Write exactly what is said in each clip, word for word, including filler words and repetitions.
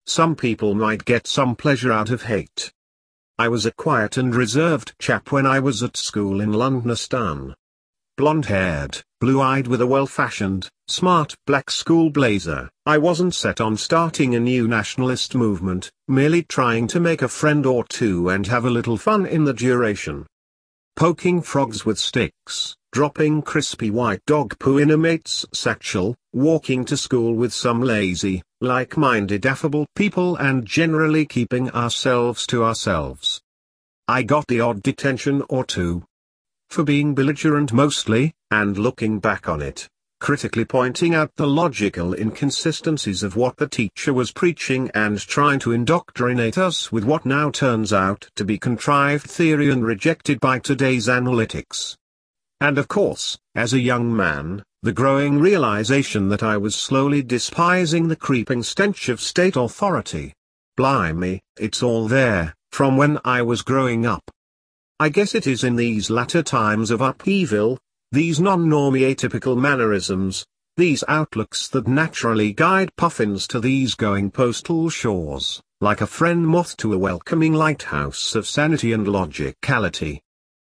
Some people might get some pleasure out of hate. I was a quiet and reserved chap when I was at school in Londnistan. Blonde-haired, blue-eyed with a well-fashioned, smart black school blazer. I wasn't set on starting a new nationalist movement, merely trying to make a friend or two and have a little fun in the duration. Poking frogs with sticks, dropping crispy white dog poo in a mate's satchel, walking to school with some lazy, like-minded affable people and generally keeping ourselves to ourselves. I got the odd detention or two. For being belligerent mostly, and looking back on it, critically pointing out the logical inconsistencies of what the teacher was preaching and trying to indoctrinate us with what now turns out to be contrived theory and rejected by today's analytics. And of course, as a young man, the growing realization that I was slowly despising the creeping stench of state authority. Blimey, it's all there, from when I was growing up. I guess it is in these latter times of upheaval, these non-normie atypical mannerisms, these outlooks that naturally guide puffins to these going postal shores, like a friend moth to a welcoming lighthouse of sanity and logicality.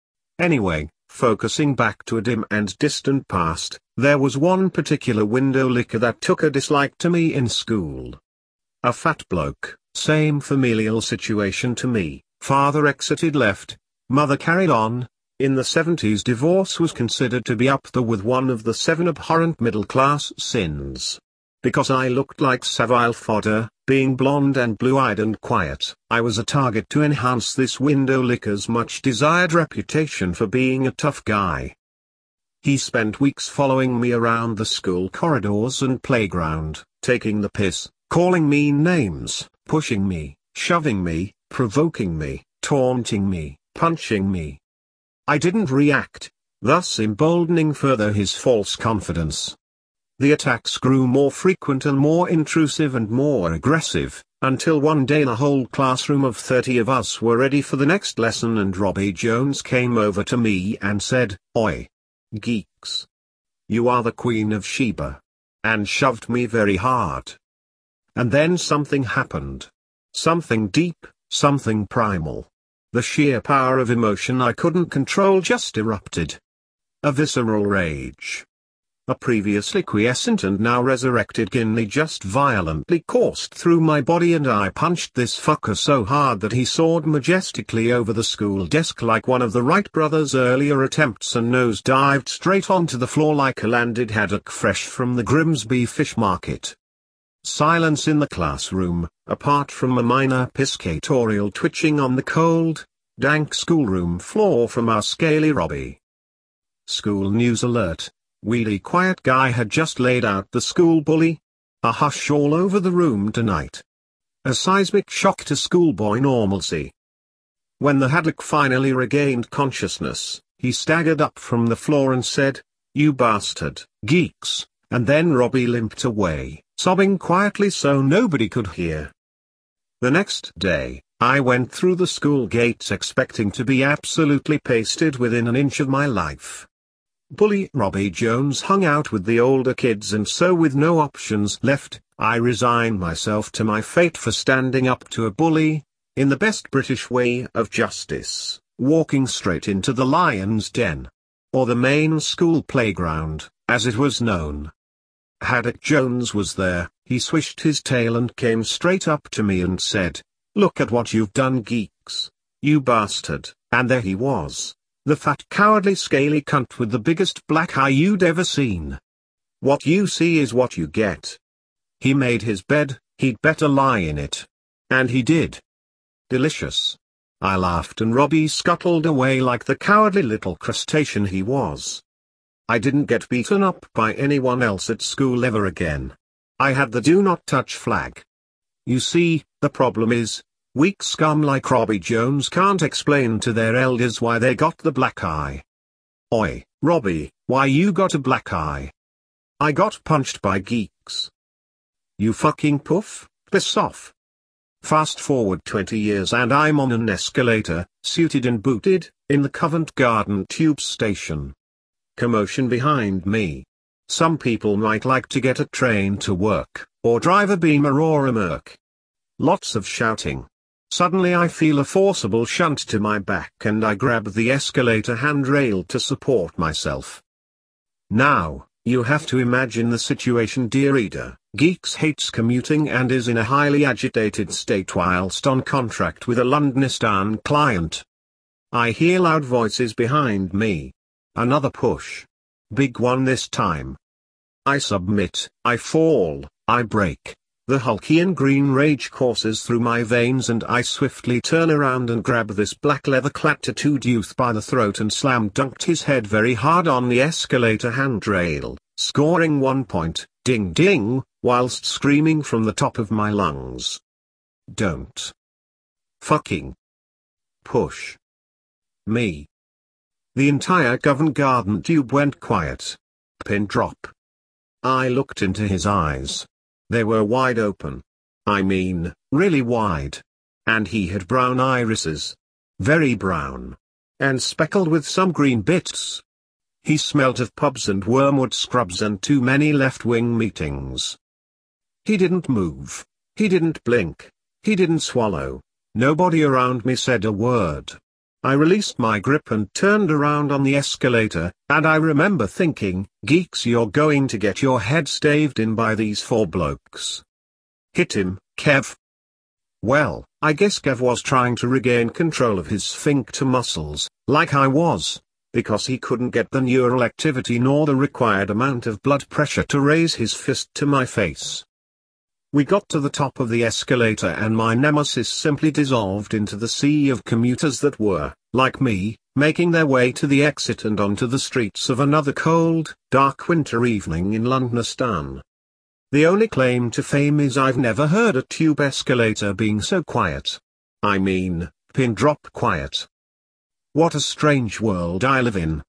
Anyway, focusing back to a dim and distant past, there was one particular window licker that took a dislike to me in school. A fat bloke, same familial situation to me, father exited left, mother carried on. In the seventies divorce was considered to be up there with one of the seven abhorrent middle-class sins. Because I looked like servile fodder, being blonde and blue-eyed and quiet, I was a target to enhance this window licker's much-desired reputation for being a tough guy. He spent weeks following me around the school corridors and playground, taking the piss, calling me names, pushing me, shoving me, provoking me, taunting me, punching me. I didn't react, thus emboldening further his false confidence. The attacks grew more frequent and more intrusive and more aggressive, until one day the whole classroom of thirty of us were ready for the next lesson and Robbie Jones came over to me and said, "Oi, geeks. You are the Queen of Sheba," and shoved me very hard. And then something happened. Something deep, something primal. The sheer power of emotion I couldn't control just erupted. A visceral rage. A previously quiescent and now resurrected kidney just violently coursed through my body and I punched this fucker so hard that he soared majestically over the school desk like one of the Wright brothers' earlier attempts and nose-dived straight onto the floor like a landed haddock fresh from the Grimsby fish market. Silence in the classroom, apart from a minor piscatorial twitching on the cold, dank schoolroom floor from our scaly Robbie. School news alert. Weedy quiet guy had just laid out the school bully. A hush all over the room tonight. A seismic shock to schoolboy normalcy. When the haddock finally regained consciousness, he staggered up from the floor and said, "You bastard, geeks," and then Robbie limped away, sobbing quietly so nobody could hear. The next day, I went through the school gates expecting to be absolutely pasted within an inch of my life. Bully Robbie Jones hung out with the older kids and so with no options left, I resigned myself to my fate for standing up to a bully, in the best British way of justice, walking straight into the lion's den. Or the main school playground, as it was known. Haddock Jones was there, he swished his tail and came straight up to me and said, "Look at what you've done, geeks. You bastard," and there he was. The fat cowardly scaly cunt with the biggest black eye you'd ever seen. What you see is what you get. He made his bed, he'd better lie in it. And he did. Delicious. I laughed and Robbie scuttled away like the cowardly little crustacean he was. I didn't get beaten up by anyone else at school ever again. I had the do not touch flag. You see, the problem is, weak scum like Robbie Jones can't explain to their elders why they got the black eye. Oi, Robbie, why you got a black eye? I got punched by geeks. You fucking puff, piss off. Fast forward twenty years and I'm on an escalator, suited and booted, in the Covent Garden tube station. Commotion behind me. Some people might like to get a train to work, or drive a Beamer or a Merc. Lots of shouting. Suddenly I feel a forcible shunt to my back and I grab the escalator handrail to support myself. Now, you have to imagine the situation, dear reader. Geeks hates commuting and is in a highly agitated state whilst on contract with a Londnistan client. I hear loud voices behind me. Another push. Big one this time. I submit, I fall, I break. The Hulkian green rage courses through my veins and I swiftly turn around and grab this black leather-clad tattooed youth by the throat and slam-dunked his head very hard on the escalator handrail, scoring one point, ding ding, whilst screaming from the top of my lungs. Don't fucking push me. The entire Covent Garden tube went quiet. Pin drop. I looked into his eyes. They were wide open. I mean, really wide. And he had brown irises. Very brown. And speckled with some green bits. He smelt of pubs and wormwood scrubs and too many left-wing meetings. He didn't move. He didn't blink. He didn't swallow. Nobody around me said a word. I released my grip and turned around on the escalator, and I remember thinking, geeks, you're going to get your head staved in by these four blokes. Hit him, Kev. Well, I guess Kev was trying to regain control of his sphincter muscles, like I was, because he couldn't get the neural activity nor the required amount of blood pressure to raise his fist to my face. We got to the top of the escalator and my nemesis simply dissolved into the sea of commuters that were, like me, making their way to the exit and onto the streets of another cold, dark winter evening in Londnistan. The only claim to fame is I've never heard a tube escalator being so quiet. I mean, pin drop quiet. What a strange world I live in.